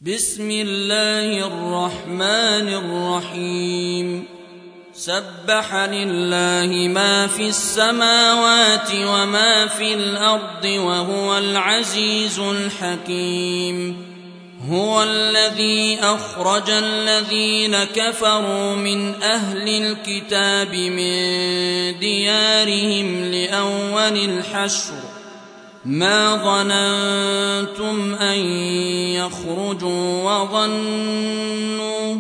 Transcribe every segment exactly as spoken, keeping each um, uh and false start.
بسم الله الرحمن الرحيم سبح لله ما في السماوات وما في الأرض وهو العزيز الحكيم هو الذي أخرج الذين كفروا من أهل الكتاب من ديارهم لأول الحشر ما ظننتم أن يخرجوا وظنوا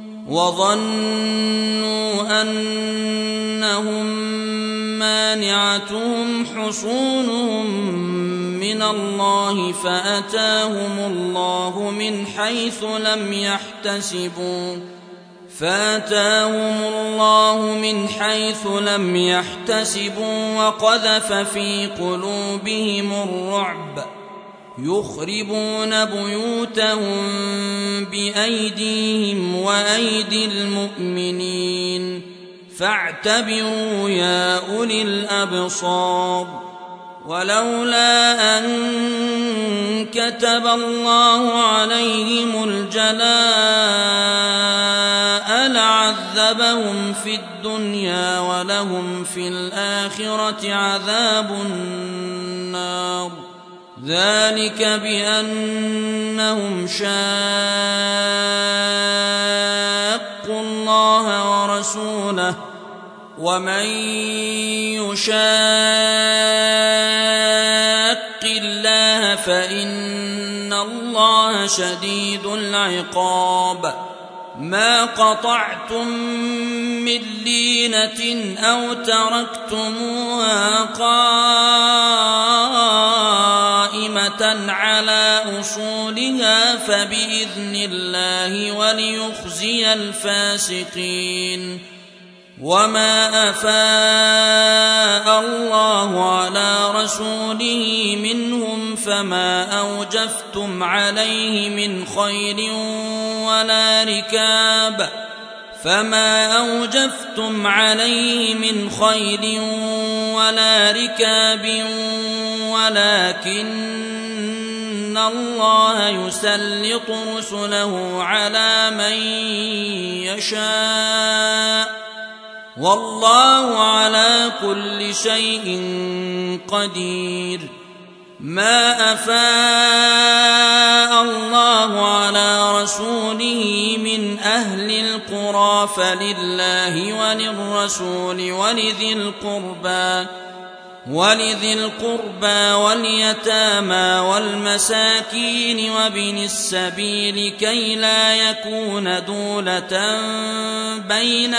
وظنوا أنهم مانعتهم حصونهم من الله فأتاهم الله من حيث لم يحتسبوا فآتاهم الله من حيث لم يحتسبوا وقذف في قلوبهم الرعب يخربون بيوتهم بأيديهم وأيدي المؤمنين فاعتبروا يا أولي الأبصار ولولا أن كتب الله عليهم الجلاء لعذبهم في الدنيا ولهم في الآخرة عذاب النار ذلك بأنهم شاقوا الله ورسوله ومن يشاق الله فإن الله شديد العقاب ما قطعتم من لينة أو تركتموها قائمة على أصولها فبإذن الله وليخزي الفاسقين وما أفاء الله على رسوله منهم فما أوجفتم عليه من خيل ولا ركاب فما أوجفتم عليه من خيل ولا ركاب ولكن الله يسلط رسله على من يشاء والله على كل شيء قدير ما أفاء الله على رسوله من أهل القرى فلله وللرسول ولذي القربى ولذي القربى واليتامى والمساكين وابن السبيل كي لا يكون دولة بين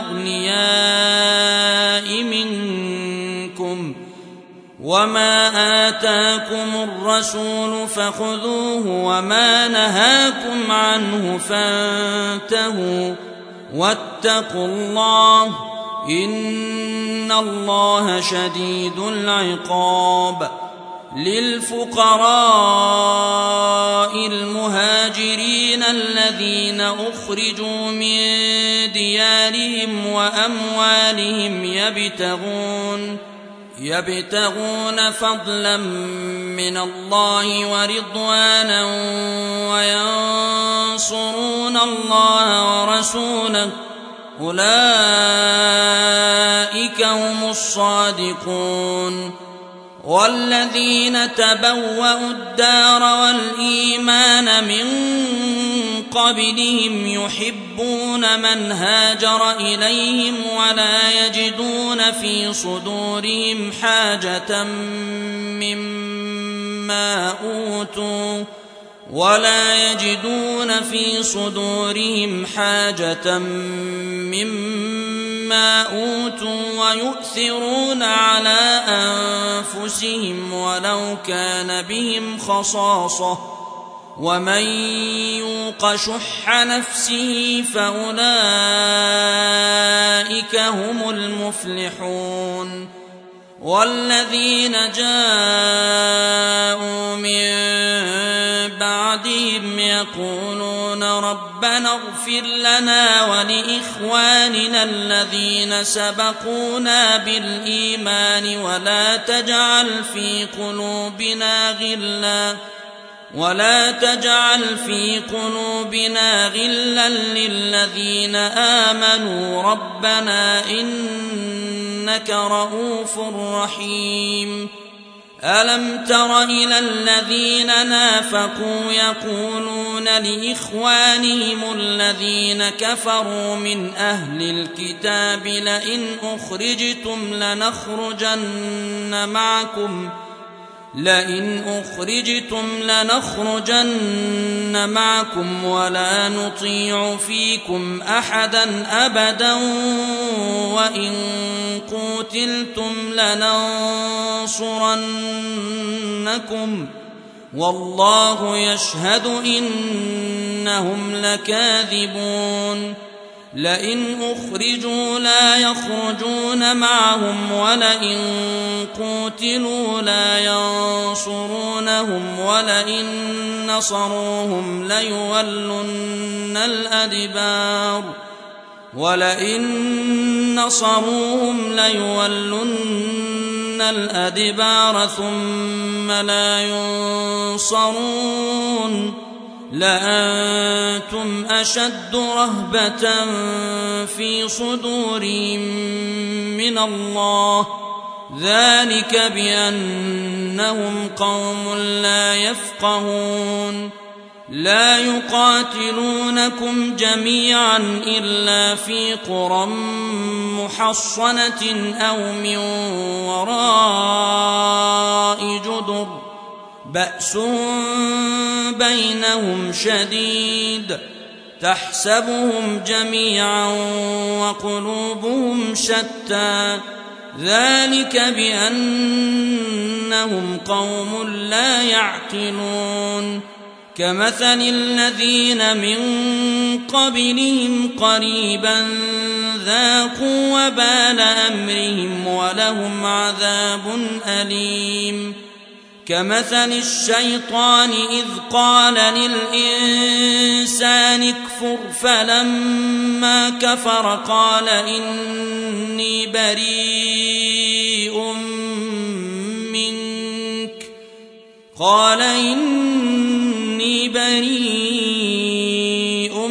الأغنياء منكم وما آتاكم الرسول فخذوه وما نهاكم عنه فانتهوا واتقوا الله إن الله شديد العقاب للفقراء المهاجرين الذين أخرجوا من ديارهم وأموالهم يبتغون يبتغون فضلا من الله ورضوانا وينصرون الله ورسوله أولئك هم الصادقون والذين تبوأوا الدار والإيمان من قبلهم يحبون من هاجر إليهم ولا يجدون في صدورهم حاجة مما أوتوا ولا يجدون في صدورهم حاجة مما أوتوا ويؤثرون على أنفسهم ولو كان بهم خصاصة ومن يوق شح نفسه فأولئك هم المفلحون والذين جاءوا من بعدهم يقولون ربنا اغفر لنا ولإخواننا الذين سبقونا بالإيمان ولا تجعل في قلوبنا غلا ولا تجعل في قلوبنا غلا للذين آمنوا ربنا إنك رؤوف رحيم. ألم تر إلى الذين نافقوا يقولون لإخوانهم الذين كفروا من أهل الكتاب لئن أخرجتم لنخرجن معكم لئن أخرجتم لنخرجن معكم ولا نطيع فيكم أحدا أبدا وإن قوتلتم لننصرنكم والله يشهد إنهم لكاذبون. لئن أخرجوا لا يخرجون معهم ولئن قوتلوا لا ينصرونهم ولئن نصروهم ليولن الأدبار ولئن نصروهم ليولن الأدبار ثم لا ينصرون لأنتم أشد رهبة في صدورهم من الله ذلك بأنهم قوم لا يفقهون. لا يقاتلونكم جميعا إلا في قرى محصنة أو من وراء جدر بأسهم بينهم شديد تحسبهم جميعا وقلوبهم شتى ذلك بأنهم قوم لا يعقلون. كمثل الذين من قبلهم قريبا ذاقوا وبال أمرهم ولهم عذاب أليم. كمثل الشيطان إذ قال للإنسان اكفر فلما كفر قال إني بريء منك قال إني بريء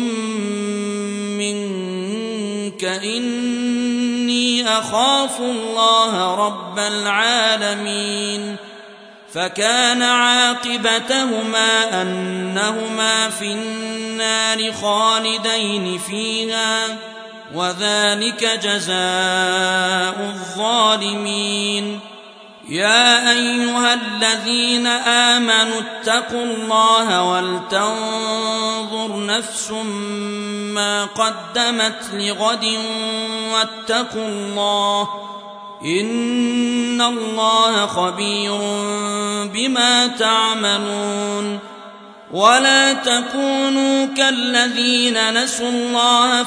منك إني أخاف الله رب العالمين. فكان عاقبتهما أنهما في النار خالدين فيها وذلك جزاء الظالمين. يا أيها الذين آمنوا اتقوا الله ولتنظر نفس ما قدمت لغد واتقوا الله إن الله خبير بما تعملون. ولا تكونوا كالذين نسوا الله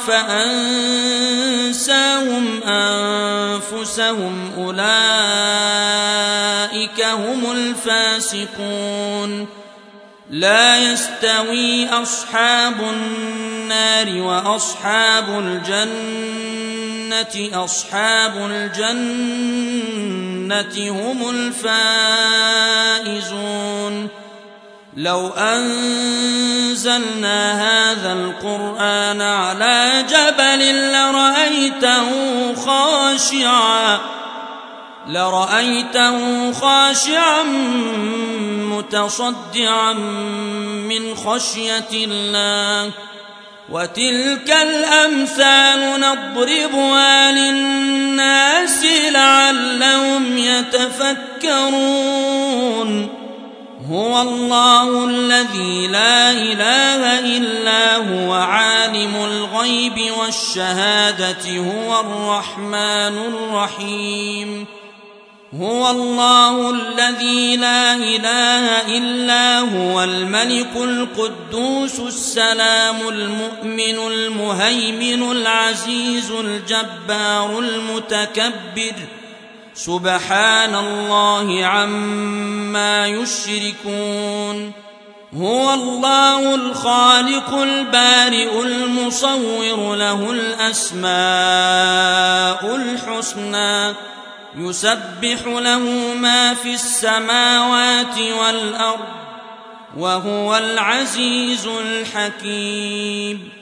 فأنساهم أنفسهم أولئك هم الفاسقون. لا يستوي أصحاب النار وأصحاب الجنة أصحاب الجنة هم الفائزون. لو أنزلنا هذا القرآن على جبل لرأيته خاشعا لرأيته خاشعا متصدعا من خشية الله. وتلك الأمثال نضربها للناس لعلهم يتفكرون. هو الله الذي لا إله إلا هو عالم الغيب والشهادة هو الرحمن الرحيم. هو الله الذي لا إله إلا هو الملك القدوس السلام المؤمن المهيمن العزيز الجبار المتكبر سبحان الله عما يشركون. هو الله الخالق البارئ المصور له الأسماء الحسنى يسبح له ما في السماوات والأرض وهو العزيز الحكيم.